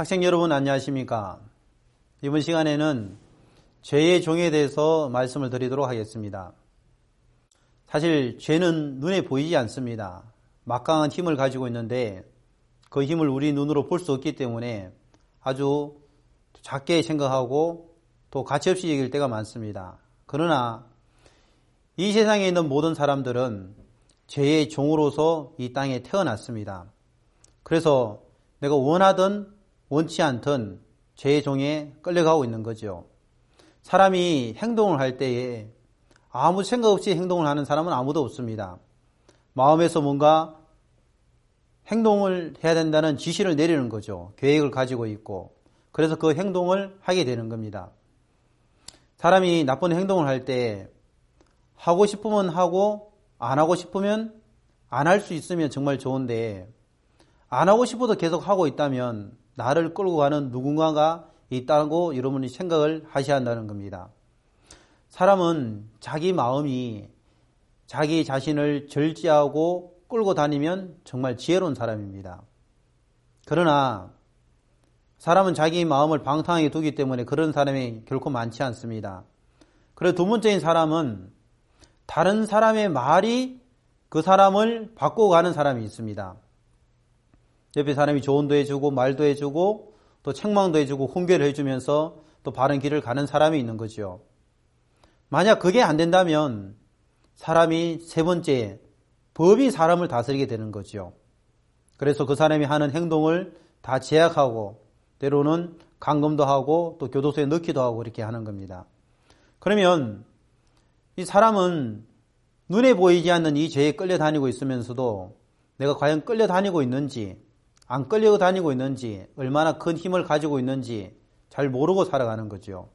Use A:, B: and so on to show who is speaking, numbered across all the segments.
A: 학생 여러분 안녕하십니까? 이번 시간에는 죄의 종에 대해서 말씀을 드리도록 하겠습니다. 사실 죄는 눈에 보이지 않습니다. 막강한 힘을 가지고 있는데 그 힘을 우리 눈으로 볼 수 없기 때문에 아주 작게 생각하고 또 가치없이 여길 때가 많습니다. 그러나 이 세상에 있는 모든 사람들은 죄의 종으로서 이 땅에 태어났습니다. 그래서 내가 원하든 원치 않든 죄의 종에 끌려가고 있는 거죠. 사람이 행동을 할 때에 아무 생각 없이 행동을 하는 사람은 아무도 없습니다. 마음에서 뭔가 행동을 해야 된다는 지시를 내리는 거죠. 계획을 가지고 있고 그래서 그 행동을 하게 되는 겁니다. 사람이 나쁜 행동을 할 때 하고 싶으면 하고 안 하고 싶으면 안 할 수 있으면 정말 좋은데 안 하고 싶어도 계속 하고 있다면 나를 끌고 가는 누군가가 있다고 여러분이 생각을 하셔야 한다는 겁니다. 사람은 자기 마음이 자기 자신을 절제하고 끌고 다니면 정말 지혜로운 사람입니다. 그러나 사람은 자기 마음을 방탕하게 두기 때문에 그런 사람이 결코 많지 않습니다. 그리고 두 번째인 사람은 다른 사람의 말이 그 사람을 바꾸고 가는 사람이 있습니다. 옆에 사람이 조언도 해주고 말도 해주고 또 책망도 해주고 훈계를 해주면서 또 바른 길을 가는 사람이 있는 거죠. 만약 그게 안 된다면 사람이 세 번째 법이 사람을 다스리게 되는 거죠. 그래서 그 사람이 하는 행동을 다 제약하고 때로는 감금도 하고 또 교도소에 넣기도 하고 이렇게 하는 겁니다. 그러면 이 사람은 눈에 보이지 않는 이 죄에 끌려다니고 있으면서도 내가 과연 끌려다니고 있는지 안 끌려다니고 있는지 얼마나 큰 힘을 가지고 있는지 잘 모르고 살아가는 거죠.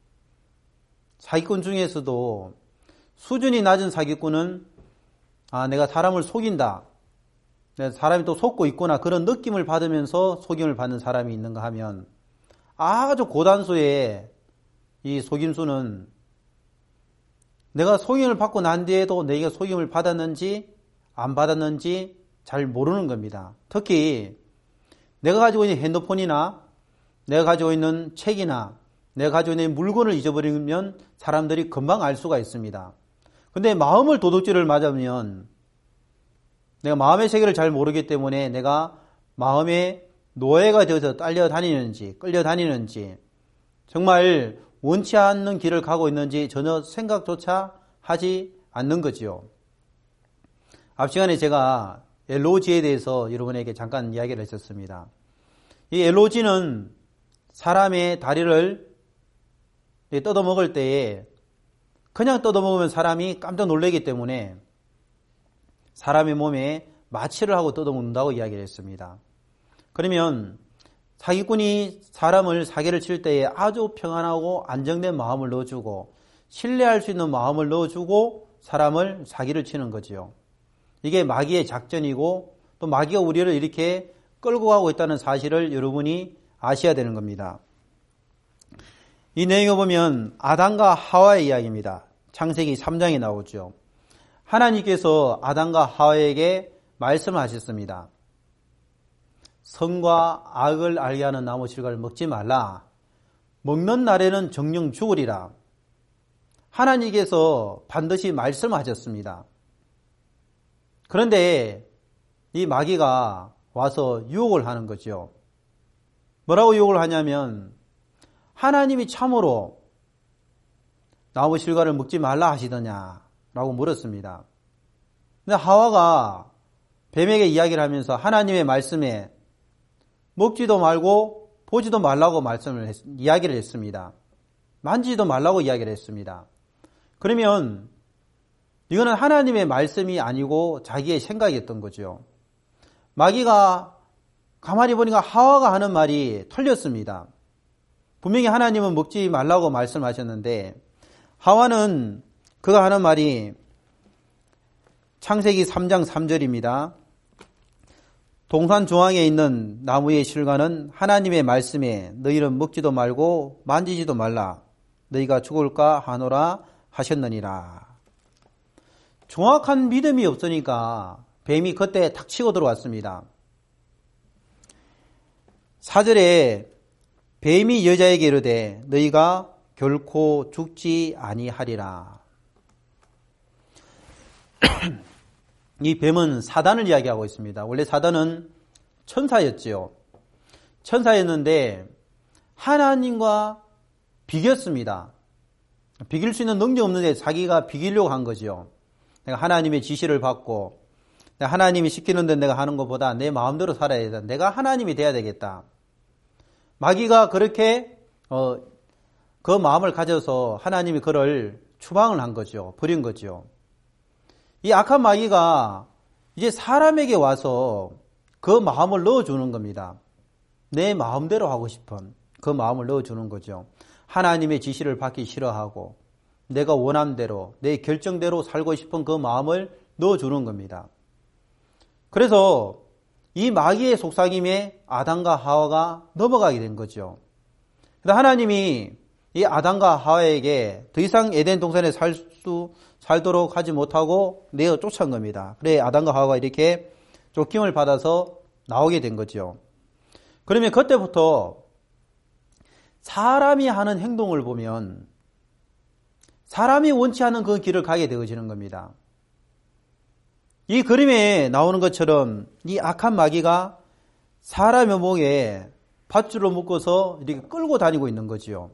A: 사기꾼 중에서도 수준이 낮은 사기꾼은 내가 사람을 속인다. 사람이 또 속고 있구나. 그런 느낌을 받으면서 속임을 받는 사람이 있는가 하면 아주 고단수의 이 속임수는 내가 속임을 받고 난 뒤에도 내가 속임을 받았는지 안 받았는지 잘 모르는 겁니다. 특히 내가 가지고 있는 핸드폰이나 내가 가지고 있는 책이나 내가 가지고 있는 물건을 잊어버리면 사람들이 금방 알 수가 있습니다. 근데 마음을 도둑질을 맞으면 내가 마음의 세계를 잘 모르기 때문에 내가 마음의 노예가 되어서 딸려다니는지 끌려다니는지 정말 원치 않는 길을 가고 있는지 전혀 생각조차 하지 않는 거지요. 앞 시간에 제가 LOG에 대해서 여러분에게 잠깐 이야기를 했었습니다. 이 LOG는 사람의 다리를 뜯어먹을 때에 그냥 뜯어먹으면 사람이 깜짝 놀라기 때문에 사람의 몸에 마취를 하고 뜯어먹는다고 이야기를 했습니다. 그러면 사기꾼이 사람을 사기를 칠 때에 아주 평안하고 안정된 마음을 넣어주고 신뢰할 수 있는 마음을 넣어주고 사람을 사기를 치는 거지요. 이게 마귀의 작전이고 또 마귀가 우리를 이렇게 끌고 가고 있다는 사실을 여러분이 아셔야 되는 겁니다. 이 내용을 보면 아담과 하와의 이야기입니다. 창세기 3장에 나오죠. 하나님께서 아담과 하와에게 말씀하셨습니다. 선과 악을 알게 하는 나무 실과를 먹지 말라. 먹는 날에는 정령 죽으리라. 하나님께서 반드시 말씀하셨습니다. 그런데 이 마귀가 와서 유혹을 하는 거죠. 뭐라고 유혹을 하냐면 하나님이 참으로 나무 실과를 먹지 말라 하시더냐라고 물었습니다. 근데 하와가 뱀에게 이야기를 하면서 하나님의 말씀에 먹지도 말고 보지도 말라고 이야기를 했습니다. 만지지도 말라고 이야기를 했습니다. 그러면 이거는 하나님의 말씀이 아니고 자기의 생각이었던 거죠. 마귀가 가만히 보니까 하와가 하는 말이 틀렸습니다. 분명히 하나님은 먹지 말라고 말씀하셨는데 하와는 그가 하는 말이 창세기 3장 3절입니다. 동산 중앙에 있는 나무의 실과는 하나님의 말씀에 너희는 먹지도 말고 만지지도 말라. 너희가 죽을까 하노라 하셨느니라. 정확한 믿음이 없으니까 뱀이 그때 탁 치고 들어왔습니다. 4절에 뱀이 여자에게 이르되 너희가 결코 죽지 아니하리라. 이 뱀은 사단을 이야기하고 있습니다. 원래 사단은 천사였지요. 천사였는데 하나님과 비겼습니다. 비길 수 있는 능력 없는데 자기가 비기려고 한 거죠. 내가 하나님의 지시를 받고 하나님이 시키는 데 내가 하는 것보다 내 마음대로 살아야 된다. 내가 하나님이 돼야 되겠다. 마귀가 그렇게 그 마음을 가져서 하나님이 그를 추방을 한 거죠. 버린 거죠. 이 악한 마귀가 이제 사람에게 와서 그 마음을 넣어주는 겁니다. 내 마음대로 하고 싶은 그 마음을 넣어주는 거죠. 하나님의 지시를 받기 싫어하고 내가 원하는 대로 내 결정대로 살고 싶은 그 마음을 넣어주는 겁니다. 그래서 이 마귀의 속삭임에 아담과 하와가 넘어가게 된 거죠. 그래서 하나님이 이 아담과 하와에게 더 이상 에덴 동산에 살도록 하지 못하고 내어 쫓아온 겁니다. 그래 아담과 하와가 이렇게 쫓김을 받아서 나오게 된 거죠. 그러면 그때부터 사람이 하는 행동을 보면 사람이 원치 않은 그 길을 가게 되어지는 겁니다. 이 그림에 나오는 것처럼 이 악한 마귀가 사람의 목에 밧줄로 묶어서 이렇게 끌고 다니고 있는 거지요.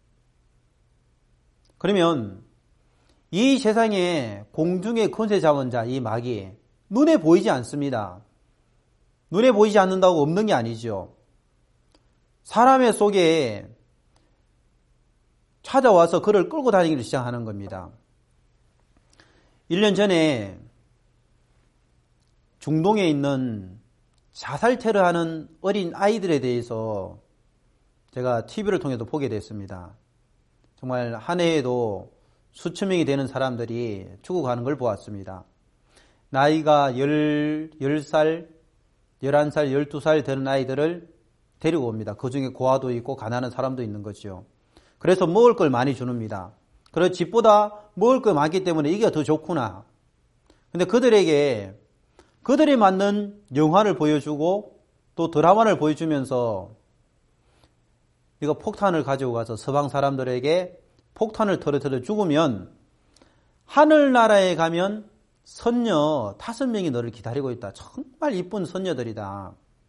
A: 그러면 이 세상에 공중의 권세 자원자 이 마귀 눈에 보이지 않습니다. 눈에 보이지 않는다고 없는 게 아니죠. 사람의 속에 찾아와서 그를 끌고 다니기를 시작하는 겁니다. 1년 전에 중동에 있는 자살 테러하는 어린 아이들에 대해서 제가 TV를 통해서 보게 됐습니다. 정말 한 해에도 수천 명이 되는 사람들이 죽어가는 걸 보았습니다. 나이가 10살, 11살, 12살 되는 아이들을 데리고 옵니다. 그 중에 고아도 있고 가난한 사람도 있는 거죠. 그래서 먹을 걸 많이 주는니다. 그래서 집보다 먹을 거 많기 때문에 이게 더 좋구나. 근데 그들에게 그들이 만든 영화를 보여주고 또 드라마를 보여주면서 이거 폭탄을 가지고 가서 서방 사람들에게 폭탄을 터뜨려 죽으면 하늘나라에 가면 선녀 5명이 너를 기다리고 있다. 정말 이쁜 선녀들이다.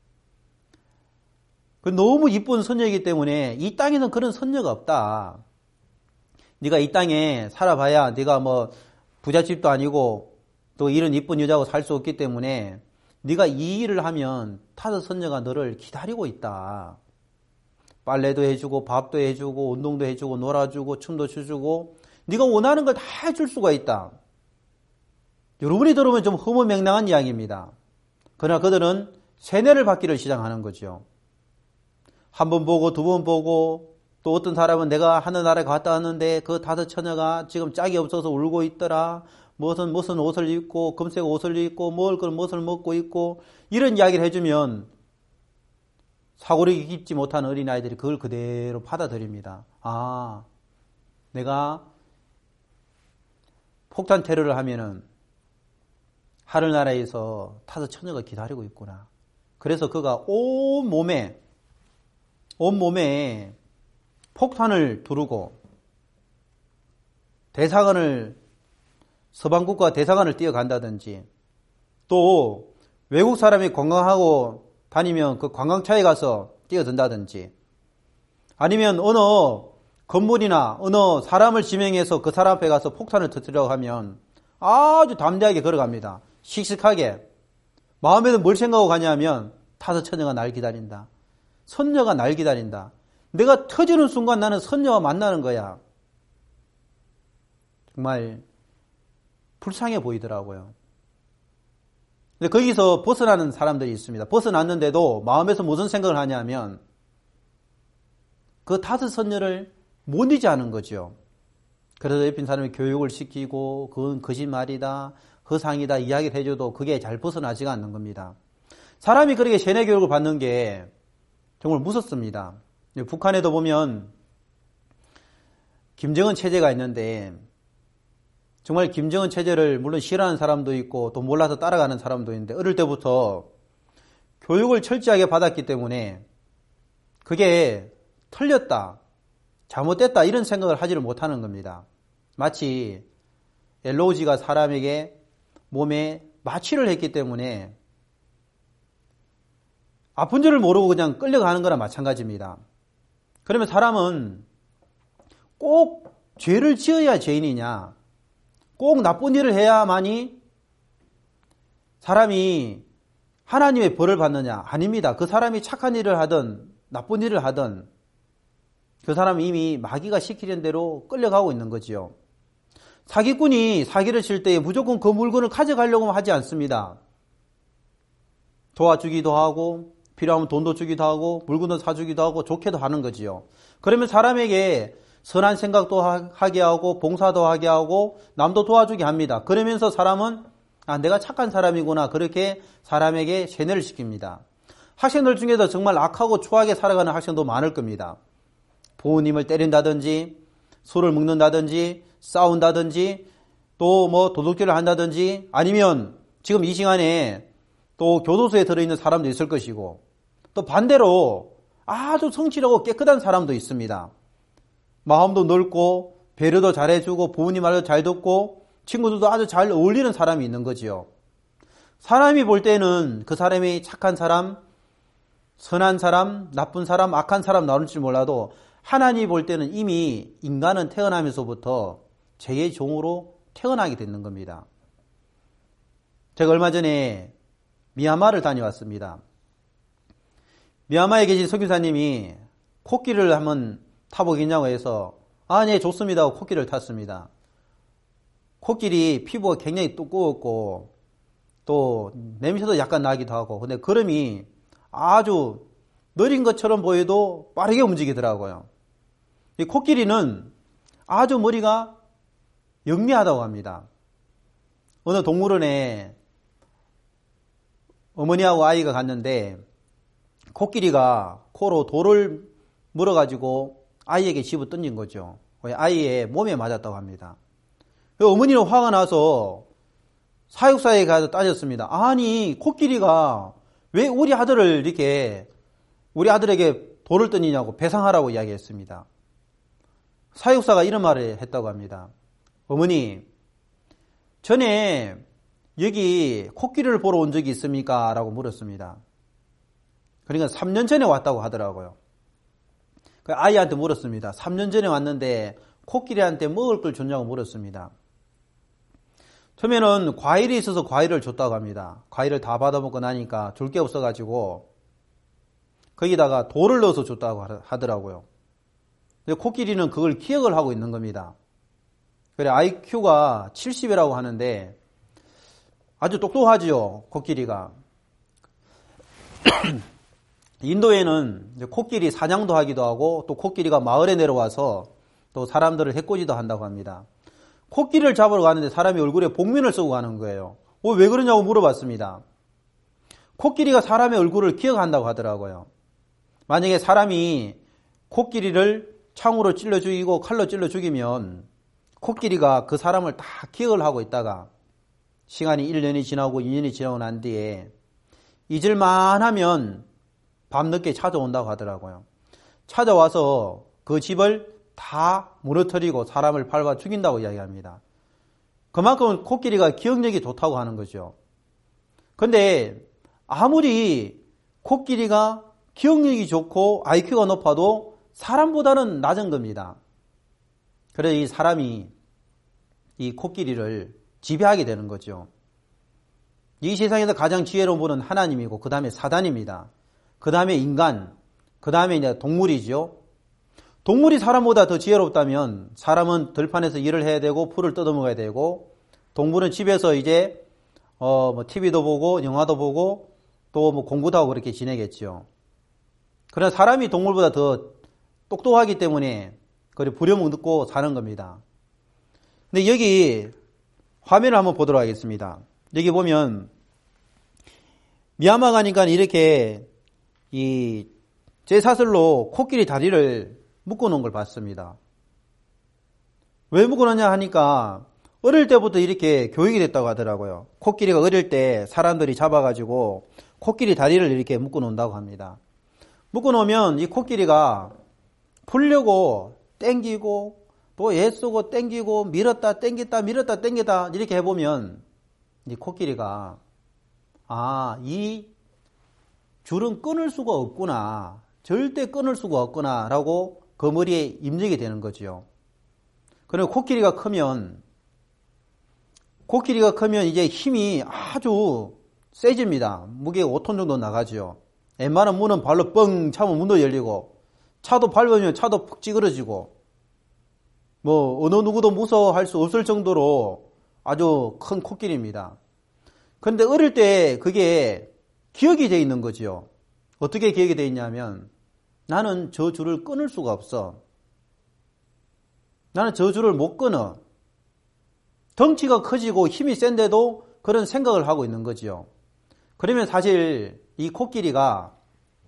A: 너무 이쁜 선녀이기 때문에 이 땅에는 그런 선녀가 없다. 네가 이 땅에 살아봐야 네가 뭐 부잣집도 아니고 또 이런 이쁜 여자하고 살 수 없기 때문에 네가 이 일을 하면 5 선녀가 너를 기다리고 있다. 빨래도 해주고 밥도 해주고 운동도 해주고 놀아주고 춤도 추주고 네가 원하는 걸 다 해줄 수가 있다. 여러분이 들으면 좀 허무맹랑한 이야기입니다. 그러나 그들은 세뇌를 받기를 시작하는 거죠. 한 번 보고 2번 보고 또 어떤 사람은 내가 하늘나라에 갔다 왔는데 그 5 처녀가 지금 짝이 없어서 울고 있더라. 무슨 옷을 입고 금색 옷을 입고 먹을 걸 무엇을 먹고 있고 이런 이야기를 해주면 사고력이 깊지 못한 어린아이들이 그걸 그대로 받아들입니다. 아, 내가 폭탄 테러를 하면은 하늘나라에서 5 처녀가 기다리고 있구나. 그래서 그가 온 몸에 폭탄을 두르고 서방국가 대사관을 뛰어간다든지 또 외국 사람이 관광하고 다니면 그 관광차에 가서 뛰어든다든지 아니면 어느 건물이나 어느 사람을 지명해서 그 사람 앞에 가서 폭탄을 터뜨리려고 하면 아주 담대하게 걸어갑니다. 씩씩하게. 마음에는 뭘 생각하고 가냐면 5 처녀가 날 기다린다. 선녀가 날 기다린다. 내가 터지는 순간 나는 선녀와 만나는 거야. 정말 불쌍해 보이더라고요. 근데 거기서 벗어나는 사람들이 있습니다. 벗어났는데도 마음에서 무슨 생각을 하냐면 그 5 선녀를 못 잊지않은 거죠. 그래서 옆인 사람이 교육을 시키고 그건 거짓말이다, 허상이다 이야기를 해줘도 그게 잘 벗어나지가 않는 겁니다. 사람이 그렇게 세뇌 교육을 받는 게 정말 무섭습니다. 북한에도 보면 김정은 체제가 있는데 정말 김정은 체제를 물론 싫어하는 사람도 있고 또 몰라서 따라가는 사람도 있는데 어릴 때부터 교육을 철저하게 받았기 때문에 그게 틀렸다, 잘못됐다 이런 생각을 하지를 못하는 겁니다. 마치 엘로우지가 사람에게 몸에 마취를 했기 때문에 아픈 줄을 모르고 그냥 끌려가는 거나 마찬가지입니다. 그러면 사람은 꼭 죄를 지어야 죄인이냐, 꼭 나쁜 일을 해야만이 사람이 하나님의 벌을 받느냐? 아닙니다. 그 사람이 착한 일을 하든 나쁜 일을 하든 그 사람은 이미 마귀가 시키는 대로 끌려가고 있는 거지요. 사기꾼이 사기를 칠 때 무조건 그 물건을 가져가려고 하지 않습니다. 도와주기도 하고 필요하면 돈도 주기도 하고 물건도 사주기도 하고 좋게도 하는 거지요. 그러면 사람에게 선한 생각도 하게 하고 봉사도 하게 하고 남도 도와주게 합니다. 그러면서 사람은 내가 착한 사람이구나 그렇게 사람에게 세뇌를 시킵니다. 학생들 중에도 정말 악하고 추하게 살아가는 학생도 많을 겁니다. 부모님을 때린다든지 술을 먹는다든지 싸운다든지 또 뭐 도둑질을 한다든지 아니면 지금 이 시간에 또 교도소에 들어있는 사람도 있을 것이고 또 반대로 아주 성실하고 깨끗한 사람도 있습니다. 마음도 넓고 배려도 잘해주고 부모님 말도 잘 듣고 친구들도 아주 잘 어울리는 사람이 있는 거지요. 사람이 볼 때는 그 사람이 착한 사람, 선한 사람, 나쁜 사람, 악한 사람 나올지 몰라도 하나님이 볼 때는 이미 인간은 태어나면서부터 죄의 종으로 태어나게 되는 겁니다. 제가 얼마 전에 미얀마를 다녀왔습니다. 미얀마에 계신 선교사님이 코끼리를 한번 타보겠냐고 해서 네 좋습니다 하고 코끼리를 탔습니다. 코끼리 피부가 굉장히 두꺼웠고 또 냄새도 약간 나기도 하고 근데 걸음이 아주 느린 것처럼 보여도 빠르게 움직이더라고요. 이 코끼리는 아주 머리가 영리하다고 합니다. 어느 동물원에 어머니하고 아이가 갔는데 코끼리가 코로 돌을 물어가지고 아이에게 집어 던진 거죠. 아이의 몸에 맞았다고 합니다. 어머니는 화가 나서 사육사에 가서 따졌습니다. 아니 코끼리가 왜 우리 아들에게 돌을 던지냐고 배상하라고 이야기했습니다. 사육사가 이런 말을 했다고 합니다. 어머니, 전에 여기 코끼리를 보러 온 적이 있습니까? 라고 물었습니다. 그러니까 3년 전에 왔다고 하더라고요. 아이한테 물었습니다. 3년 전에 왔는데 코끼리한테 먹을 걸 줬냐고 물었습니다. 처음에는 과일이 있어서 과일을 줬다고 합니다. 과일을 다 받아먹고 나니까 줄 게 없어가지고 거기다가 돌을 넣어서 줬다고 하더라고요. 근데 코끼리는 그걸 기억을 하고 있는 겁니다. 그래 IQ가 70이라고 하는데 아주 똑똑하지요, 코끼리가. 인도에는 코끼리 사냥도 하기도 하고 또 코끼리가 마을에 내려와서 또 사람들을 해코지도 한다고 합니다. 코끼리를 잡으러 가는데 사람이 얼굴에 복면을 쓰고 가는 거예요. 왜 그러냐고 물어봤습니다. 코끼리가 사람의 얼굴을 기억한다고 하더라고요. 만약에 사람이 코끼리를 창으로 찔러 죽이고 칼로 찔러 죽이면 코끼리가 그 사람을 다 기억을 하고 있다가 시간이 1년이 지나고 2년이 지나고 난 뒤에 잊을만 하면 밤늦게 찾아온다고 하더라고요. 찾아와서 그 집을 다 무너뜨리고 사람을 밟아 죽인다고 이야기합니다. 그만큼 코끼리가 기억력이 좋다고 하는 거죠. 그런데 아무리 코끼리가 기억력이 좋고 IQ가 높아도 사람보다는 낮은 겁니다. 그래서 이 사람이 이 코끼리를 지배하게 되는 거죠. 이 세상에서 가장 지혜로운 분은 하나님이고 그 다음에 사단입니다. 그 다음에 인간, 그 다음에 이제 동물이죠. 동물이 사람보다 더 지혜롭다면 사람은 들판에서 일을 해야 되고 풀을 뜯어먹어야 되고 동물은 집에서 이제 TV도 보고 영화도 보고 또 공부도 하고 그렇게 지내겠죠. 그러나 사람이 동물보다 더 똑똑하기 때문에 그걸 부려먹고 사는 겁니다. 근데 여기 화면을 한번 보도록 하겠습니다. 여기 보면 미얀마 가니까 이렇게 이 쇠사슬로 코끼리 다리를 묶어놓은 걸 봤습니다. 왜 묶어놓냐 하니까 어릴 때부터 이렇게 교육이 됐다고 하더라고요. 코끼리가 어릴 때 사람들이 잡아가지고 코끼리 다리를 이렇게 묶어놓는다고 합니다. 묶어놓으면 이 코끼리가 풀려고 땡기고 또 애쓰고 땡기고 밀었다 땡겼다 밀었다 땡겼다 이렇게 해보면 이 코끼리가 이 줄은 끊을 수가 없구나. 절대 끊을 수가 없구나 라고 그 머리에 입력이 되는 거죠. 그리고 코끼리가 크면 이제 힘이 아주 세집니다. 무게가 5톤 정도 나가죠. 웬만한 문은 발로 뻥 차면 문도 열리고 차도 밟으면 차도 푹 찌그러지고 어느 누구도 무서워할 수 없을 정도로 아주 큰 코끼리입니다. 그런데 어릴 때 그게 기억이 돼 있는 거죠. 어떻게 기억이 돼 있냐면 나는 저 줄을 끊을 수가 없어. 나는 저 줄을 못 끊어. 덩치가 커지고 힘이 센데도 그런 생각을 하고 있는 거죠. 그러면 사실 이 코끼리가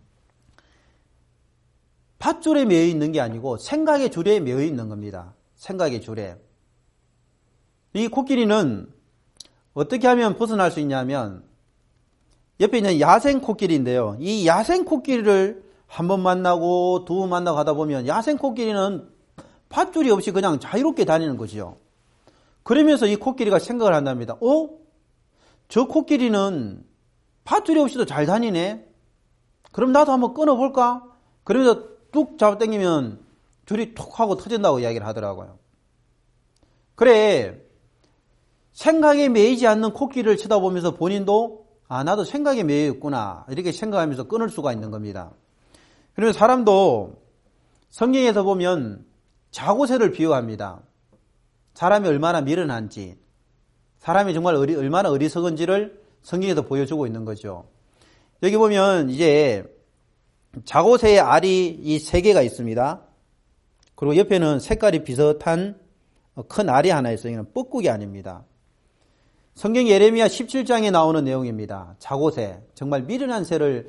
A: 밧줄에 매여 있는 게 아니고 생각의 줄에 매여 있는 겁니다. 생각의 줄에. 이 코끼리는 어떻게 하면 벗어날 수 있냐면 옆에 있는 야생 코끼리인데요. 이 야생 코끼리를 한 번 만나고 두 번 만나고 하다 보면 야생 코끼리는 밧줄이 없이 그냥 자유롭게 다니는 거죠. 그러면서 이 코끼리가 생각을 한답니다. 저 코끼리는 밧줄이 없이도 잘 다니네. 그럼 나도 한번 끊어볼까? 그러면서 뚝 잡아당기면 줄이 툭 하고 터진다고 이야기를 하더라고요. 그래, 생각에 매이지 않는 코끼리를 쳐다보면서 본인도 나도 생각에 매여 있구나 이렇게 생각하면서 끊을 수가 있는 겁니다. 그리고 사람도 성경에서 보면 자고새를 비유합니다. 사람이 얼마나 미련한지, 사람이 정말 얼마나 어리석은지를 성경에서 보여주고 있는 거죠. 여기 보면 이제 자고새의 알이 이 3개가 있습니다. 그리고 옆에는 색깔이 비슷한 큰 알이 하나 있어요. 이건 뻐꾸기 아닙니다. 성경 예레미야 17장에 나오는 내용입니다. 자고새, 정말 미련한 새로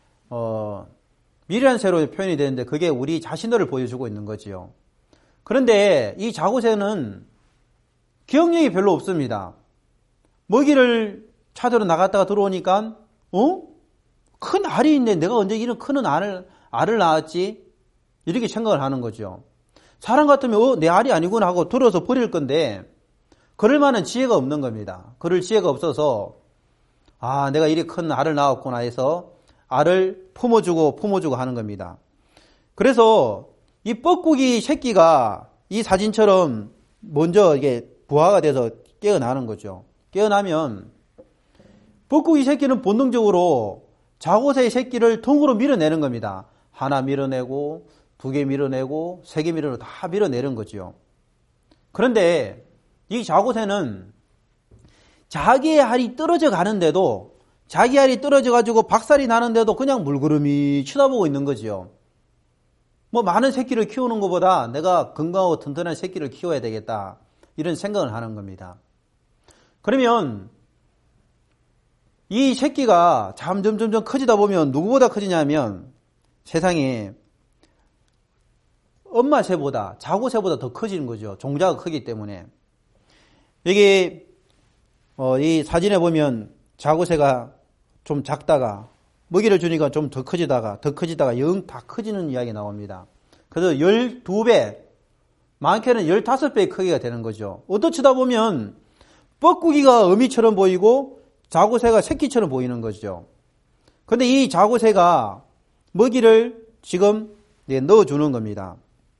A: 표현이 되는데 그게 우리 자신들을 보여주고 있는 거지요. 그런데 이 자고새는 기억력이 별로 없습니다. 먹이를 찾으러 나갔다가 들어오니까 큰 알이 있네. 내가 언제 이런 큰 알을 낳았지? 이렇게 생각을 하는 거죠. 사람 같으면 내 알이 아니구나 하고 들어서 버릴 건데 그럴 만한 지혜가 없는 겁니다. 그럴 지혜가 없어서 내가 이리 큰 알을 낳았구나 해서 알을 품어주고 하는 겁니다. 그래서 이 뻐꾸기 새끼가 이 사진처럼 먼저 이게 부화가 돼서 깨어나는 거죠. 깨어나면 뻐꾸기 새끼는 본능적으로 자고새의 새끼를 등으로 밀어내는 겁니다. 하나 밀어내고 2개 밀어내고 3개 밀어내고 다 밀어내는 거죠. 그런데 이 자고새는 자기의 알이 떨어져 가는데도 자기 알이 떨어져 가지고 박살이 나는데도 그냥 물구름이 쳐다보고 있는 거지요. 많은 새끼를 키우는 것보다 내가 건강하고 튼튼한 새끼를 키워야 되겠다. 이런 생각을 하는 겁니다. 그러면 이 새끼가 점점 커지다 보면 누구보다 커지냐면 세상에 엄마 새보다 자고새보다 더 커지는 거죠. 종자가 크기 때문에. 여기 이 사진에 보면 자고새가 좀 작다가 먹이를 주니까 좀 더 커지다가 영 다 커지는 이야기 나옵니다. 그래서 12배, 많게는 15배의 크기가 되는 거죠. 어떠치다 보면 뻐꾸기가 어미처럼 보이고 자고새가 새끼처럼 보이는 거죠. 그런데 이 자고새가 먹이를 지금 넣어주는 겁니다.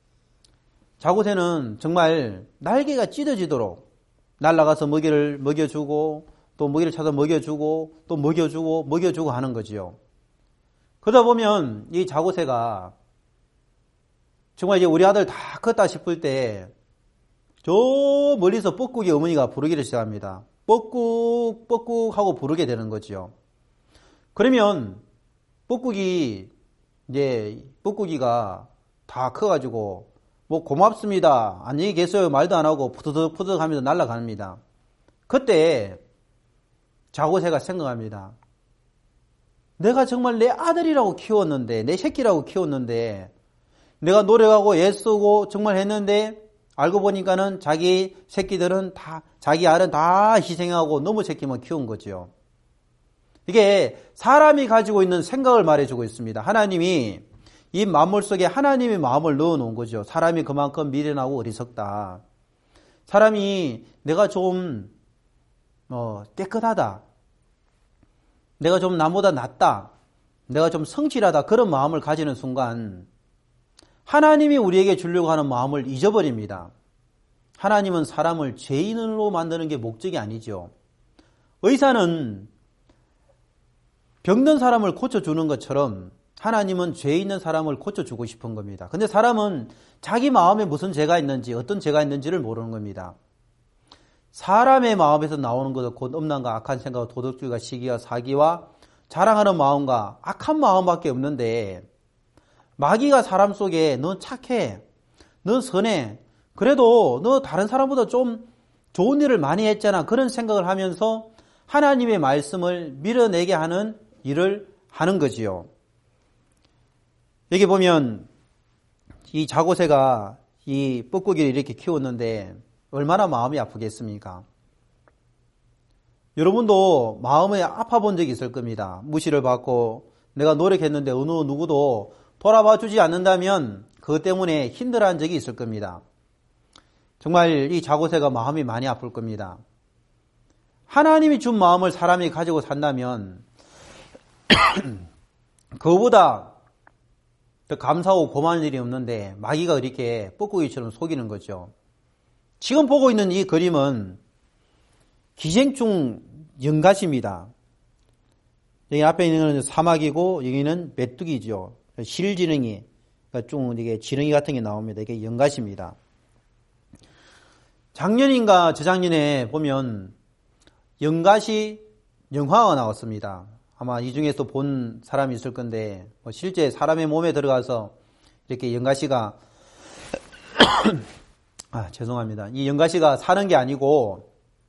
A: 자고새는 정말 날개가 찢어지도록 날아가서 먹이를 먹여주고 또 먹이를 찾아 먹여주고 또 먹여주고 하는 거지요. 그러다 보면 이 자고새가 정말 이제 우리 아들 다 컸다 싶을 때 저 멀리서 뻐꾸기 어머니가 부르기를 시작합니다. 뻐꾹 뻐꾹 하고 부르게 되는 거지요. 그러면 뻐꾸기가 다 커가지고 고맙습니다. 안녕히 계세요. 말도 안 하고 푸드득 하면서 날아갑니다. 그때 자고새가 생각합니다. 내가 정말 내 아들이라고 키웠는데, 내 새끼라고 키웠는데, 내가 노력하고 애쓰고 정말 했는데, 알고 보니까는 자기 새끼들은 자기 알은 다 희생하고 너무 새끼만 키운 거죠. 이게 사람이 가지고 있는 생각을 말해주고 있습니다. 하나님이 이 만물 속에 하나님의 마음을 넣어 놓은 거죠. 사람이 그만큼 미련하고 어리석다. 사람이 내가 좀 깨끗하다. 내가 좀 남보다 낫다. 내가 좀 성실하다. 그런 마음을 가지는 순간 하나님이 우리에게 주려고 하는 마음을 잊어버립니다. 하나님은 사람을 죄인으로 만드는 게 목적이 아니죠. 의사는 병든 사람을 고쳐주는 것처럼 하나님은 죄 있는 사람을 고쳐주고 싶은 겁니다. 근데 사람은 자기 마음에 무슨 죄가 있는지, 어떤 죄가 있는지를 모르는 겁니다. 사람의 마음에서 나오는 것은 곧 음란과 악한 생각과 도덕주의와 시기와 사기와 자랑하는 마음과 악한 마음밖에 없는데, 마귀가 사람 속에 너 착해, 너 선해, 그래도 너 다른 사람보다 좀 좋은 일을 많이 했잖아, 그런 생각을 하면서 하나님의 말씀을 밀어내게 하는 일을 하는 거지요. 여기 보면 이 자고새가 이 뻐꾸기를 이렇게 키웠는데 얼마나 마음이 아프겠습니까? 여러분도 마음이 아파 본 적이 있을 겁니다. 무시를 받고 내가 노력했는데 어느 누구도 돌아봐 주지 않는다면 그것 때문에 힘들어한 적이 있을 겁니다. 정말 이 자고새가 마음이 많이 아플 겁니다. 하나님이 준 마음을 사람이 가지고 산다면 그거보다 더 감사하고 고마운 일이 없는데 마귀가 이렇게 뻐꾸기처럼 속이는 거죠. 지금 보고 있는 이 그림은 기생충 연갓입니다. 여기 앞에 있는 것은 사마귀고 여기는 메뚜기죠. 실지렁이, 좀 이게 지렁이 같은 게 나옵니다. 이게 연갓입니다. 작년인가 저작년에 보면 연갓이 영화가 나왔습니다. 아마 이 중에서 본 사람이 있을 건데 실제 사람의 몸에 들어가서 이렇게 연가시가 죄송합니다. 이 연가시가 사는 게 아니고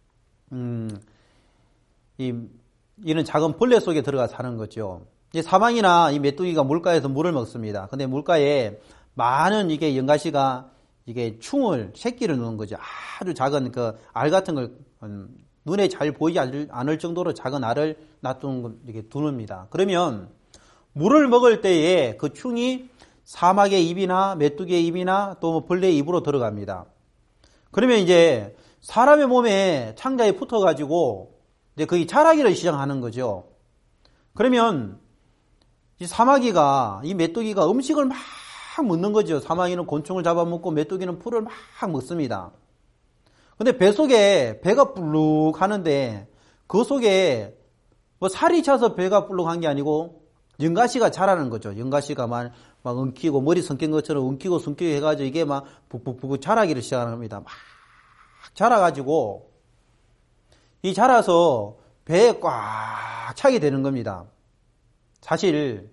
A: 이는 작은 벌레 속에 들어가 사는 거죠. 이 사망이나 이 메뚜기가 물가에서 물을 먹습니다. 근데 물가에 많은 이게 연가시가 이게 새끼를 넣는 거죠. 아주 작은 그 알 같은 걸 눈에 잘 보이지 않을 정도로 작은 알을 이렇게 두릅니다. 그러면 물을 먹을 때에 그 충이 사막의 입이나 메뚜기의 입이나 또 벌레의 입으로 들어갑니다. 그러면 이제 사람의 몸에 창자에 붙어가지고 이제 거기 자라기를 시작하는 거죠. 그러면 이 사마귀가, 이 메뚜기가 음식을 막 먹는 거죠. 사마귀는 곤충을 잡아먹고 메뚜기는 풀을 막 먹습니다. 근데 배 속에 배가 불룩 하는데 그 속에 뭐 살이 차서 배가 불룩 한 게 아니고 연가시가 자라는 거죠. 연가시가 막 엉키고 머리 성긴 것처럼 엉키고 숨기고 해가지고 이게 막 북북북 자라기를 시작하는 겁니다. 막 자라가지고 이 자라서 배에 꽉 차게 되는 겁니다. 사실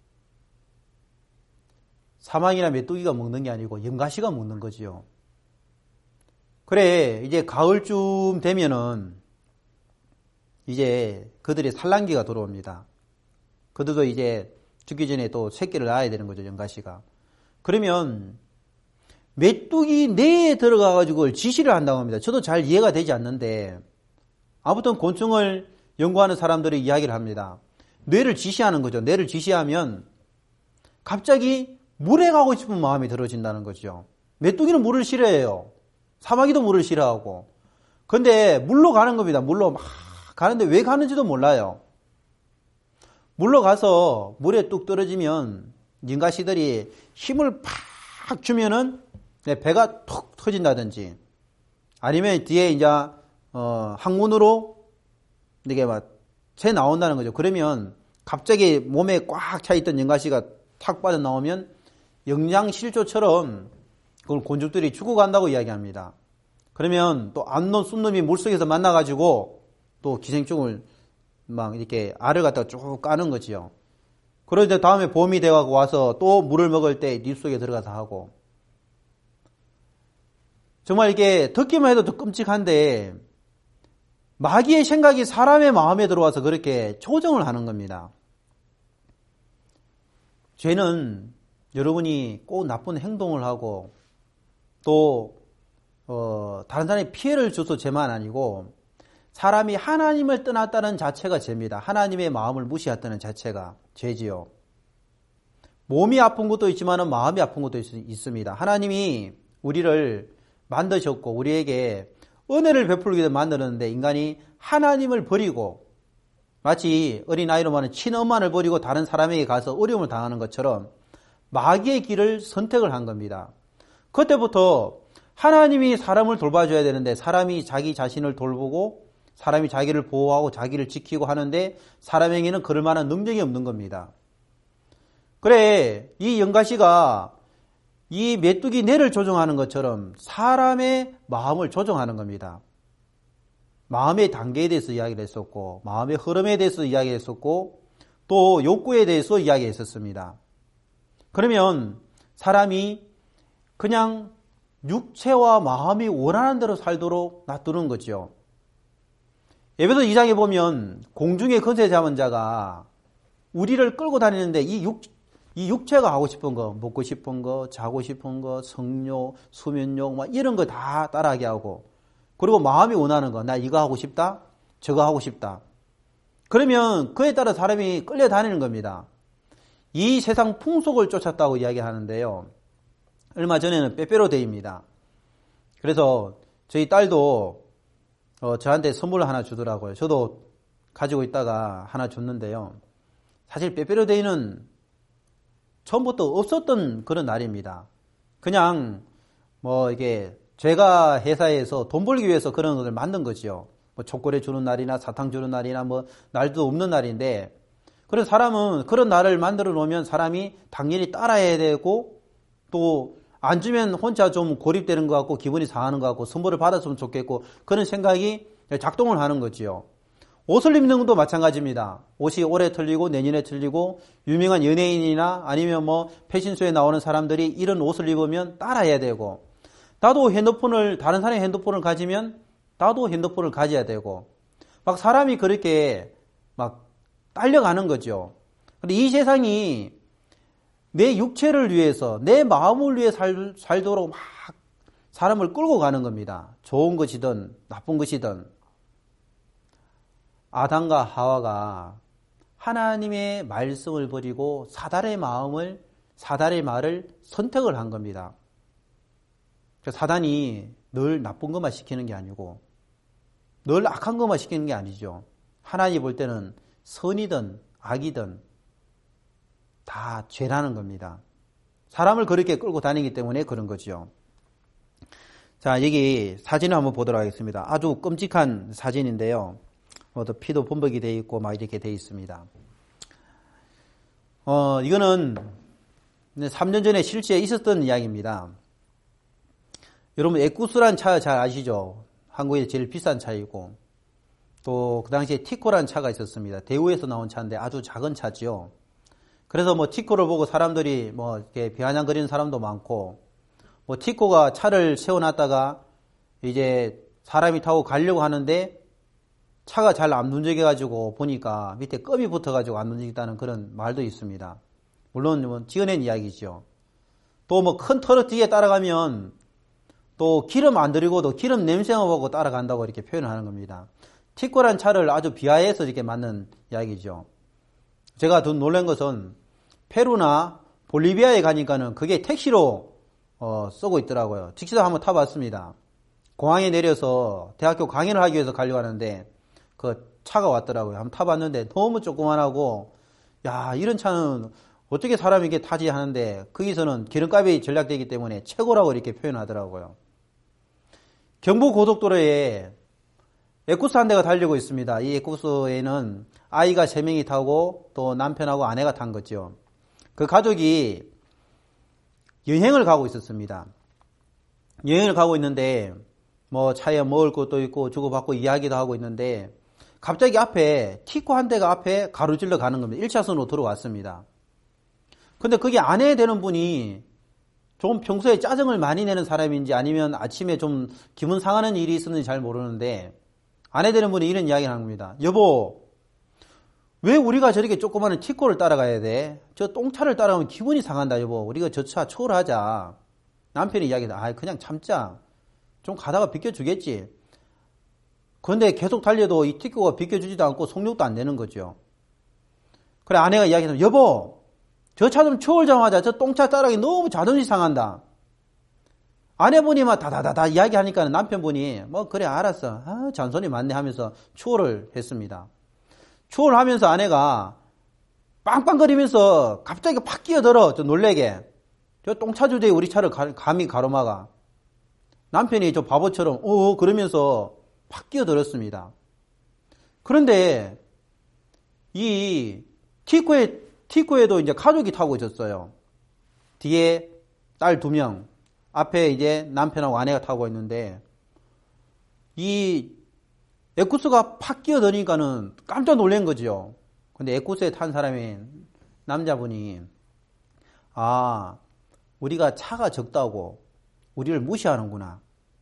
A: 사망이나 메뚜기가 먹는 게 아니고 연가시가 먹는 거지요. 그래, 이제 가을쯤 되면은 이제 그들의 산란기가 들어옵니다. 그들도 이제 죽기 전에 또 새끼를 낳아야 되는 거죠, 연가시가. 그러면 메뚜기 뇌에 들어가가지고 그걸 지시를 한다고 합니다. 저도 잘 이해가 되지 않는데 아무튼 곤충을 연구하는 사람들이 이야기를 합니다. 뇌를 지시하는 거죠. 뇌를 지시하면 갑자기 물에 가고 싶은 마음이 들어진다는 거죠. 메뚜기는 물을 싫어해요. 사마귀도 물을 싫어하고. 근데 물로 가는 겁니다. 물로 막 가는데 왜 가는지도 몰라요. 물로 가서 물에 뚝 떨어지면 연가시들이 힘을 팍 주면은 배가 툭 터진다든지 아니면 뒤에 이제 항문으로 이게 막 새 나온다는 거죠. 그러면 갑자기 몸에 꽉 차 있던 연가시가 탁 빠져나오면 영양실조처럼 그걸 곤충들이 죽어간다고 이야기합니다. 그러면 또 암놈, 쑥놈이 물속에서 만나가지고 또 기생충을 막 이렇게 알을 갖다가 쭉 까는 거지요. 그러자 다음에 봄이 되고 와서 또 물을 먹을 때 입 속에 들어가서 하고. 정말 이게 듣기만 해도 더 끔찍한데 마귀의 생각이 사람의 마음에 들어와서 그렇게 조정을 하는 겁니다. 죄는 여러분이 꼭 나쁜 행동을 하고 또 다른 사람이 피해를 줘서 죄만 아니고 사람이 하나님을 떠났다는 자체가 죄입니다. 하나님의 마음을 무시했다는 자체가 죄지요. 몸이 아픈 것도 있지만 마음이 아픈 것도 있습니다. 하나님이 우리를 만드셨고 우리에게 은혜를 베풀기 위해 만드는데 인간이 하나님을 버리고 마치 어린아이로 말하는 친엄마를 버리고 다른 사람에게 가서 어려움을 당하는 것처럼 마귀의 길을 선택을 한 겁니다. 그때부터 하나님이 사람을 돌봐줘야 되는데 사람이 자기 자신을 돌보고 사람이 자기를 보호하고 자기를 지키고 하는데 사람에게는 그럴 만한 능력이 없는 겁니다. 그래, 이 영가시가 이 메뚜기 뇌를 조종하는 것처럼 사람의 마음을 조종하는 겁니다. 마음의 단계에 대해서 이야기를 했었고 마음의 흐름에 대해서 이야기했었고 또 욕구에 대해서 이야기했었습니다. 그러면 사람이 그냥 육체와 마음이 원하는 대로 살도록 놔두는 거죠. 에베소 2장에 보면 공중의 권세 잡은 자가 우리를 끌고 다니는데 이 육체가 하고 싶은 거, 먹고 싶은 거, 자고 싶은 거, 성욕, 수면욕 막 이런 거 다 따라하게 하고 그리고 마음이 원하는 거, 나 이거 하고 싶다, 저거 하고 싶다. 그러면 그에 따라 사람이 끌려다니는 겁니다. 이 세상 풍속을 쫓았다고 이야기하는데요. 얼마 전에는 빼빼로데이입니다. 그래서 저희 딸도 저한테 선물을 하나 주더라고요. 저도 가지고 있다가 하나 줬는데요. 사실 빼빼로데이는 처음부터 없었던 그런 날입니다. 그냥 이게 제가 회사에서 돈 벌기 위해서 그런 것을 만든 거죠. 초콜릿 주는 날이나 사탕 주는 날이나 날도 없는 날인데 그래서 사람은 그런 날을 만들어 놓으면 사람이 당연히 따라해야 되고 또 안 주면 혼자 좀 고립되는 것 같고 기분이 상하는 것 같고 선물을 받았으면 좋겠고 그런 생각이 작동을 하는 거지요. 옷을 입는 것도 마찬가지입니다. 옷이 올해 틀리고 내년에 틀리고 유명한 연예인이나 아니면 패션쇼에 나오는 사람들이 이런 옷을 입으면 따라해야 되고 나도 다른 사람의 핸드폰을 가지면 나도 핸드폰을 가져야 되고 막 사람이 그렇게 막 딸려가는 거죠. 근데 이 세상이 내 육체를 위해서 내 마음을 위해 살도록 막 사람을 끌고 가는 겁니다. 좋은 것이든 나쁜 것이든 아담과 하와가 하나님의 말씀을 버리고 사단의 말을 선택을 한 겁니다. 사단이 늘 나쁜 것만 시키는 게 아니고 늘 악한 것만 시키는 게 아니죠. 하나님 볼 때는 선이든 악이든 다 죄라는 겁니다. 사람을 그렇게 끌고 다니기 때문에 그런 거죠. 자, 여기 사진을 한번 보도록 하겠습니다. 아주 끔찍한 사진인데요. 피도 범벅이 되어 있고 막 이렇게 되어 있습니다. 이거는 3년 전에 실제 있었던 이야기입니다. 여러분 에쿠스라는 차 잘 아시죠? 한국에서 제일 비싼 차이고 또 그 당시에 티코라는 차가 있었습니다. 대우에서 나온 차인데 아주 작은 차죠. 그래서 티코를 보고 사람들이 이렇게 비아냥거리는 사람도 많고 티코가 차를 세워놨다가 이제 사람이 타고 가려고 하는데 차가 잘 안 움직여가지고 보니까 밑에 껌이 붙어가지고 안 움직이다는 그런 말도 있습니다. 물론 지어낸 이야기죠. 또 큰 트럭 뒤에 따라가면 또 기름 안 들이고도 기름 냄새만 보고 따라간다고 이렇게 표현을 하는 겁니다. 티코란 차를 아주 비하해서 이렇게 만든 이야기죠. 제가 더 놀란 것은 페루나 볼리비아에 가니까는 그게 택시로 쓰고 있더라고요. 직접 한번 타봤습니다. 공항에 내려서 대학교 강연을 하기 위해서 가려고 하는데 그 차가 왔더라고요. 한번 타봤는데 너무 조그만하고 야 이런 차는 어떻게 사람이 이렇게 타지 하는데 거기서는 기름값이 절약되기 때문에 최고라고 이렇게 표현하더라고요. 경부고속도로에 에쿠스 한 대가 달리고 있습니다. 이 에쿠스에는 아이가 3명이 타고 또 남편하고 아내가 탄 거죠. 그 가족이 여행을 가고 있었습니다. 여행을 가고 있는데 차에 먹을 것도 있고 주고받고 이야기도 하고 있는데 갑자기 앞에 티코 한 대가 앞에 가로질러 가는 겁니다. 1차선으로 들어왔습니다. 근데 그게 아내 되는 분이 좀 평소에 짜증을 많이 내는 사람인지 아니면 아침에 좀 기분 상하는 일이 있었는지 잘 모르는데 아내 되는 분이 이런 이야기를 하는 겁니다. 여보, 왜 우리가 저렇게 조그마한 티코를 따라가야 돼? 저 똥차를 따라가면 기분이 상한다 여보. 우리가 저 차 초월하자. 남편이 이야기다. 그냥 참자. 좀 가다가 비켜주겠지. 그런데 계속 달려도 이 티코가 비켜주지도 않고 속력도 안 내는 거죠. 그래 아내가 이야기하면 여보 저 차 좀 치우자마자 저 똥차 자락이 너무 자존심 상한다. 아내분이 막 다다다다 이야기하니까 남편분이 뭐 그래 알았어. 잔소리 많네 하면서 추월을 했습니다. 추월을 하면서 아내가 빵빵거리면서 갑자기 팍 끼어들어. 저 놀래게. 저 똥차 주제에 우리 차를 감히 가로막아. 남편이 저 바보처럼 그러면서 팍 끼어들었습니다. 그런데 이 티코에도 이제 가족이 타고 있었어요. 뒤에 딸 2명, 앞에 이제 남편하고 아내가 타고 있는데 이 에쿠스가 팍 끼어드니까는 깜짝 놀란 거죠. 근데 에쿠스에 탄 사람이 남자분이 우리가 차가 적다고 우리를 무시하는구나.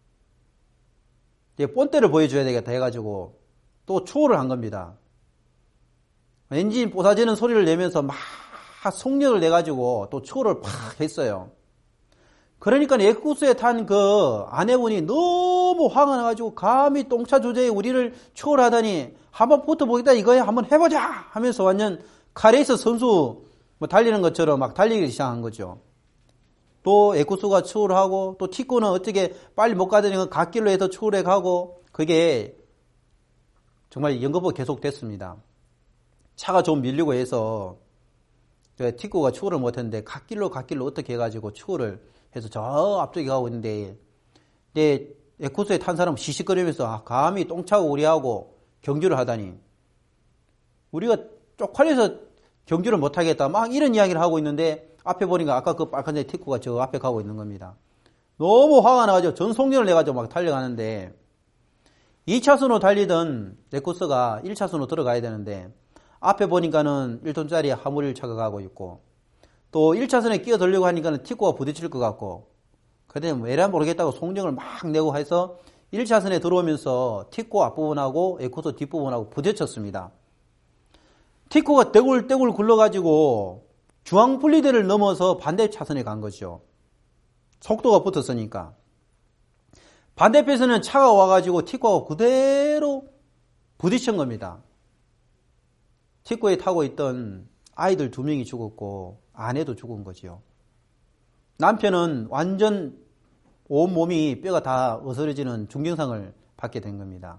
A: 이제 본때를 보여줘야 되겠다 해가지고 또 추월을 한 겁니다. 엔진 뽀사지는 소리를 내면서 막 속력을 내가지고 또 추월을 팍 했어요. 그러니까 에쿠스에 탄 그 아내분이 너무 화가 나가지고 감히 똥차 주제에 우리를 추월하다니 한번 붙어보겠다 이거야 한번 해보자 하면서 완전 카레이스 선수 뭐 달리는 것처럼 막 달리기 시작한 거죠. 또 에쿠스가 추월하고 또 티코는 어떻게 빨리 못 가더니 갓길로 해서 추월해 가고 그게 정말 연거푸 계속됐습니다. 차가 좀 밀리고 해서 티코가 추월을 못했는데 갓길로 어떻게 해가지고 추월을 해서 저 앞쪽에 가고 있는데 에쿠스에 탄 사람은 시시거리면서 감히 똥차고 우리하고 경주를 하다니 우리가 쪽팔려서 경주를 못하겠다 막 이런 이야기를 하고 있는데 앞에 보니까 아까 그 빨간색 티코가 저 앞에 가고 있는 겁니다. 너무 화가 나가지고 전속력을 내가지고 막 달려가는데 2차선으로 달리던 에쿠스가 1차선으로 들어가야 되는데 앞에 보니까는 1톤짜리 화물차가 가고 있고 또 1차선에 끼어들려고 하니까는 티코가 부딪힐 것 같고 그때 왜라 모르겠다고 속력을 막 내고 해서 1차선에 들어오면서 티코 앞부분하고 에쿠스 뒷부분하고 부딪혔습니다. 티코가 떼굴떼굴 굴러가지고 중앙분리대를 넘어서 반대 차선에 간 거죠. 속도가 붙었으니까. 반대편에서는 차가 와가지고 티코가 그대로 부딪힌 겁니다. 티코에 타고 있던 아이들 2명이 죽었고 아내도 죽은 거죠. 남편은 완전 온몸이 뼈가 다 어스러지는 중경상을 받게 된 겁니다.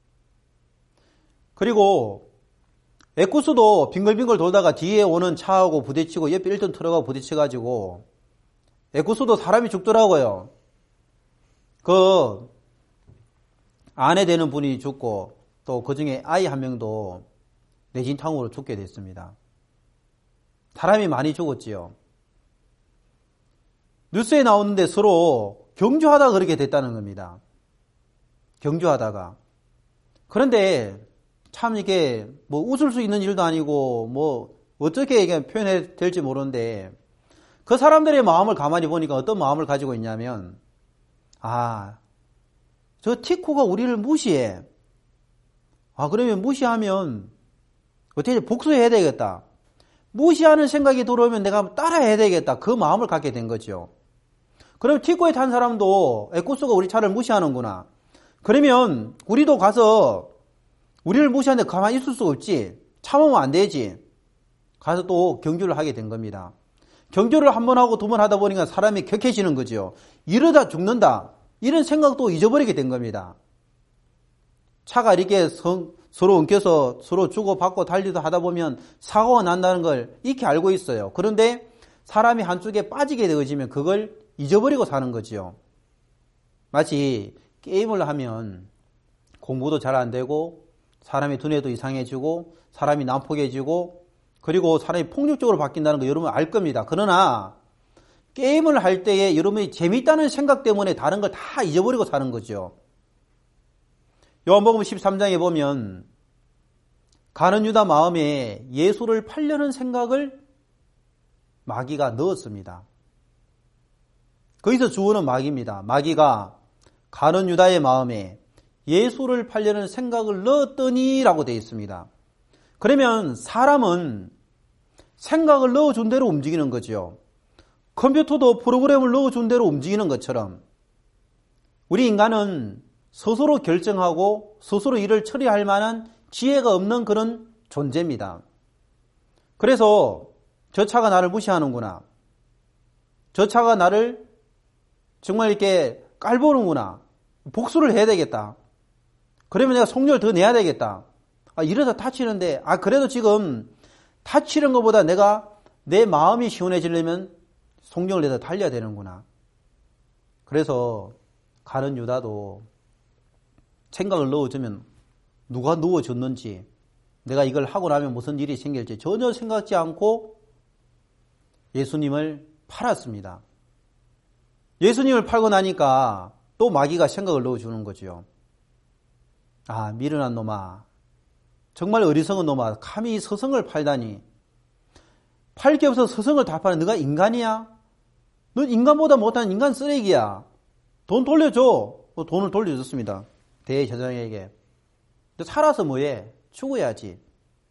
A: 그리고 에쿠스도 빙글빙글 돌다가 뒤에 오는 차하고 부딪히고 옆에 1톤 트럭하고 부딪혀가지고 에쿠스도 사람이 죽더라고요. 그 아내 되는 분이 죽고 또 그중에 아이 1명도 내진탕으로 죽게 됐습니다. 사람이 많이 죽었지요. 뉴스에 나오는데 서로 경주하다가 그렇게 됐다는 겁니다. 경주하다가. 그런데 참 이게 뭐 웃을 수 있는 일도 아니고 뭐 어떻게 이게 표현해야 될지 모르는데 그 사람들의 마음을 가만히 보니까 어떤 마음을 가지고 있냐면 저 티코가 우리를 무시해. 그러면 무시하면 어떻게 복수해야 되겠다. 무시하는 생각이 들어오면 내가 따라해야 되겠다. 그 마음을 갖게 된 거죠. 그럼 티코에 탄 사람도 에쿠스가 우리 차를 무시하는구나. 그러면 우리도 가서 우리를 무시하는데 가만히 있을 수 없지. 참으면 안 되지. 가서 또 경주를 하게 된 겁니다. 경주를 한 번 하고 2번 하다 보니까 사람이 격해지는 거죠. 이러다 죽는다. 이런 생각도 잊어버리게 된 겁니다. 차가 이렇게 서로 엉켜서 서로 주고받고 달리도 하다 보면 사고가 난다는 걸 익히 알고 있어요. 그런데 사람이 한쪽에 빠지게 되어지면 그걸 잊어버리고 사는 거지요. 마치 게임을 하면 공부도 잘 안 되고 사람의 두뇌도 이상해지고 사람이 난폭해지고 그리고 사람이 폭력적으로 바뀐다는 거 여러분 알 겁니다. 그러나 게임을 할 때에 여러분이 재밌다는 생각 때문에 다른 걸 다 잊어버리고 사는 거죠. 요한복음 13장에 보면 가룟 유다 마음에 예수를 팔려는 생각을 마귀가 넣었습니다. 거기서 주어는 마귀입니다. 마귀가 가룟 유다의 마음에 예수를 팔려는 생각을 넣었더니 라고 되어 있습니다. 그러면 사람은 생각을 넣어준 대로 움직이는 거죠. 컴퓨터도 프로그램을 넣어준 대로 움직이는 것처럼 우리 인간은 스스로 결정하고 스스로 일을 처리할 만한 지혜가 없는 그런 존재입니다. 그래서 저 차가 나를 무시하는구나. 저 차가 나를 정말 이렇게 깔보는구나. 복수를 해야 되겠다. 그러면 내가 속력을 더 내야 되겠다. 이래서 다치는데, 그래도 지금 다치는 것보다 내가 내 마음이 시원해지려면 속력을 내서 달려야 되는구나. 그래서 가는 유다도 생각을 넣어주면 누가 넣어줬는지, 내가 이걸 하고 나면 무슨 일이 생길지 전혀 생각지 않고 예수님을 팔았습니다. 예수님을 팔고 나니까 또 마귀가 생각을 넣어주는 거죠. 미련한 놈아, 정말 어리석은 놈아, 감히 서성을 팔다니. 팔 게 없어서 서성을 다 파는 너가 인간이야? 넌 인간보다 못한 인간 쓰레기야. 돈 돌려줘. 돈을 돌려줬습니다. 대제사장에게. 살아서 뭐해? 죽어야지.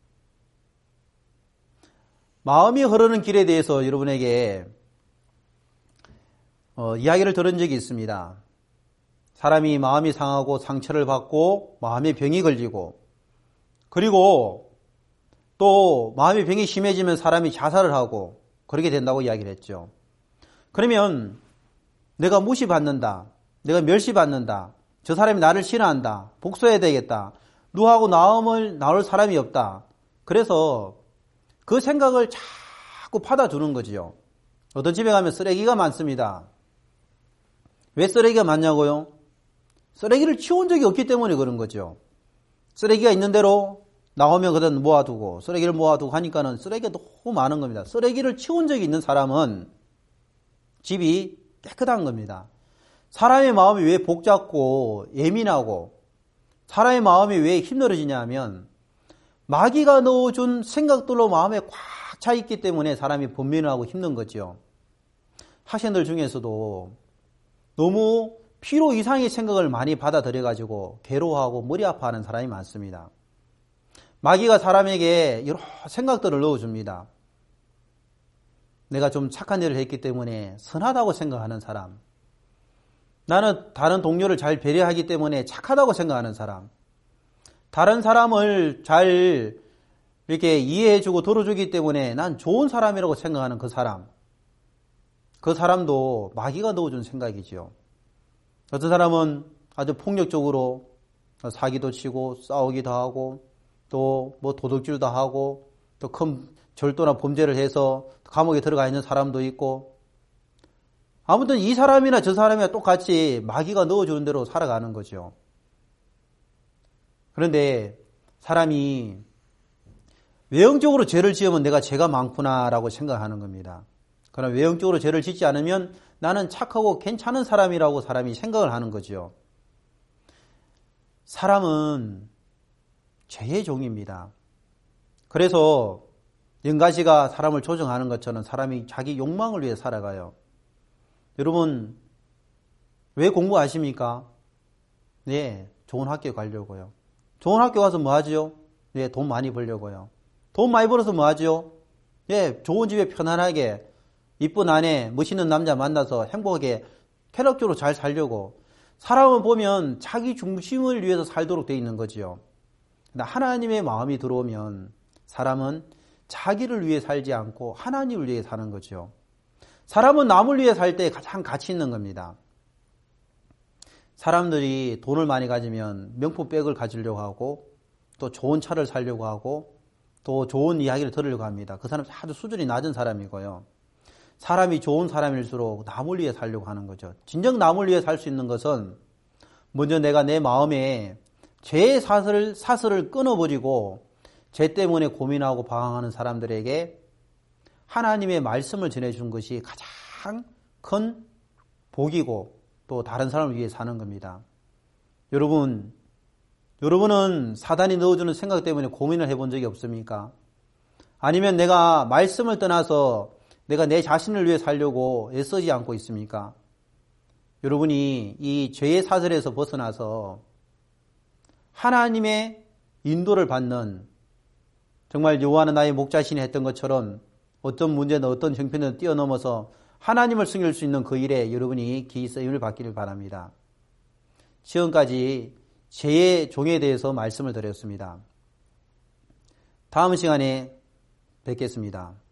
A: 마음이 흐르는 길에 대해서 여러분에게 이야기를 들은 적이 있습니다. 사람이 마음이 상하고 상처를 받고 마음의 병이 걸리고, 그리고 또 마음의 병이 심해지면 사람이 자살을 하고 그렇게 된다고 이야기를 했죠. 그러면 내가 무시받는다, 내가 멸시받는다, 저 사람이 나를 싫어한다, 복수해야 되겠다, 누구하고 나올 사람이 없다. 그래서 그 생각을 자꾸 받아주는 거지요. 어떤 집에 가면 쓰레기가 많습니다. 왜 쓰레기가 많냐고요? 쓰레기를 치운 적이 없기 때문에 그런 거죠. 쓰레기가 있는 대로 나오면 그대로 모아두고, 쓰레기를 모아두고 하니까는 쓰레기가 너무 많은 겁니다. 쓰레기를 치운 적이 있는 사람은 집이 깨끗한 겁니다. 사람의 마음이 왜 복잡고 예민하고 사람의 마음이 왜 힘들어지냐 하면 마귀가 넣어준 생각들로 마음에 꽉 차 있기 때문에 사람이 번민하고 힘든 거죠. 학생들 중에서도 너무 필요 이상의 생각을 많이 받아들여가지고 괴로워하고 머리 아파하는 사람이 많습니다. 마귀가 사람에게 여러 생각들을 넣어줍니다. 내가 좀 착한 일을 했기 때문에 선하다고 생각하는 사람, 나는 다른 동료를 잘 배려하기 때문에 착하다고 생각하는 사람, 다른 사람을 잘 이렇게 이해해주고 들어주기 때문에 난 좋은 사람이라고 생각하는 그 사람도 마귀가 넣어준 생각이지요. 어떤 사람은 아주 폭력적으로 사기도 치고 싸우기도 하고 또 뭐 도둑질도 하고 또 큰 절도나 범죄를 해서 감옥에 들어가 있는 사람도 있고, 아무튼 이 사람이나 저 사람이나 똑같이 마귀가 넣어주는 대로 살아가는 거죠. 그런데 사람이 외형적으로 죄를 지으면 내가 죄가 많구나라고 생각하는 겁니다. 그러나 외형적으로 죄를 짓지 않으면 나는 착하고 괜찮은 사람이라고 사람이 생각을 하는 거죠. 사람은 죄의 종입니다. 그래서 연가시가 사람을 조정하는 것처럼 사람이 자기 욕망을 위해 살아가요. 여러분, 왜 공부하십니까? 네, 좋은 학교 가려고요. 좋은 학교 가서 뭐 하죠? 네, 돈 많이 벌려고요. 돈 많이 벌어서 뭐 하죠? 네, 좋은 집에 편안하게 이쁜 아내, 멋있는 남자 만나서 행복하게 쾌락적으로 잘 살려고. 사람을 보면 자기 중심을 위해서 살도록 되어 있는 거지요. 하나님의 마음이 들어오면 사람은 자기를 위해 살지 않고 하나님을 위해 사는 거죠. 사람은 남을 위해 살 때 가장 가치 있는 겁니다. 사람들이 돈을 많이 가지면 명품백을 가지려고 하고 또 좋은 차를 살려고 하고 또 좋은 이야기를 들으려고 합니다. 그 사람 아주 수준이 낮은 사람이고요. 사람이 좋은 사람일수록 남을 위해 살려고 하는 거죠. 진정 남을 위해 살 수 있는 것은 먼저 내가 내 마음에 죄의 사슬을 끊어버리고 죄 때문에 고민하고 방황하는 사람들에게 하나님의 말씀을 전해주는 것이 가장 큰 복이고 또 다른 사람을 위해 사는 겁니다. 여러분은 사단이 넣어주는 생각 때문에 고민을 해본 적이 없습니까? 아니면 내가 말씀을 떠나서 내가 내 자신을 위해 살려고 애쓰지 않고 있습니까? 여러분이 이 죄의 사슬에서 벗어나서 하나님의 인도를 받는, 정말 여호와는 나의 목자시니 했던 것처럼 어떤 문제든 어떤 형편을 뛰어넘어서 하나님을 섬길 수 있는 그 일에 여러분이 기이 쓰임을 받기를 바랍니다. 지금까지 죄의 종에 대해서 말씀을 드렸습니다. 다음 시간에 뵙겠습니다.